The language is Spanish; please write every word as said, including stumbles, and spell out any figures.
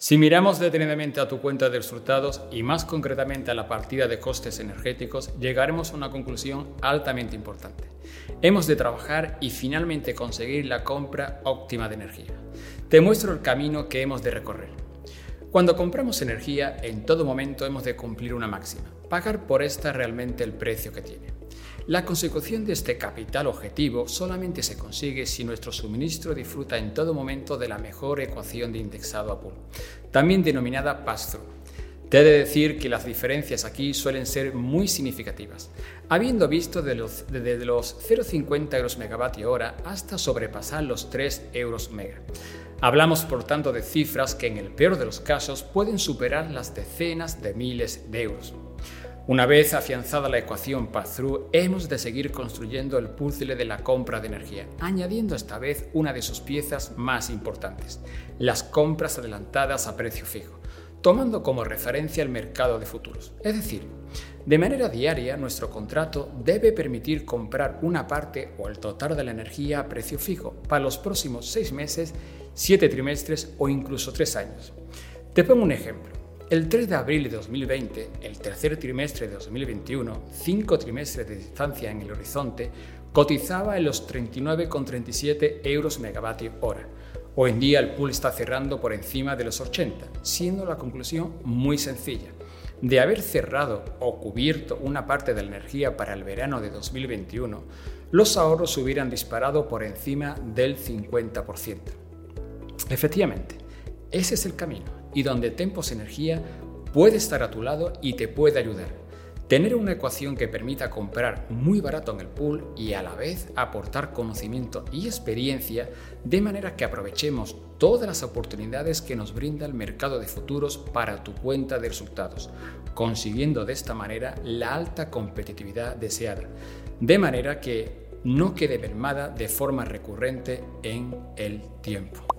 Si miramos detenidamente a tu cuenta de resultados y más concretamente a la partida de costes energéticos, llegaremos a una conclusión altamente importante. Hemos de trabajar y finalmente conseguir la compra óptima de energía. Te muestro el camino que hemos de recorrer. Cuando compramos energía, en todo momento hemos de cumplir una máxima: pagar por esta realmente el precio que tiene. La consecución de este capital objetivo solamente se consigue si nuestro suministro disfruta en todo momento de la mejor ecuación de indexado a pool, también denominada pass-through. Te he de decir que las diferencias aquí suelen ser muy significativas, habiendo visto de los, desde los cero coma cincuenta euros megavatio hora hasta sobrepasar los tres euros mega. Hablamos por tanto de cifras que en el peor de los casos pueden superar las decenas de miles de euros. Una vez afianzada la ecuación pass-through, hemos de seguir construyendo el puzzle de la compra de energía, añadiendo esta vez una de sus piezas más importantes: las compras adelantadas a precio fijo, tomando como referencia el mercado de futuros. Es decir, de manera diaria, nuestro contrato debe permitir comprar una parte o el total de la energía a precio fijo para los próximos seis meses, siete trimestres o incluso tres años. Te pongo un ejemplo. El tres de abril de dos mil veinte, el tercer trimestre de dos mil veintiuno, cinco trimestres de distancia en el horizonte, cotizaba en los treinta y nueve coma treinta y siete euros megavatio hora. Hoy en día el pool está cerrando por encima de los ochenta, siendo la conclusión muy sencilla. De haber cerrado o cubierto una parte de la energía para el verano de dos mil veintiuno, los ahorros hubieran disparado por encima del cincuenta por ciento. Efectivamente, ese es el camino, y donde Tempos Energía puede estar a tu lado y te puede ayudar. Tener una ecuación que permita comprar muy barato en el pool y a la vez aportar conocimiento y experiencia de manera que aprovechemos todas las oportunidades que nos brinda el mercado de futuros para tu cuenta de resultados, consiguiendo de esta manera la alta competitividad deseada, de manera que no quede mermada de forma recurrente en el tiempo.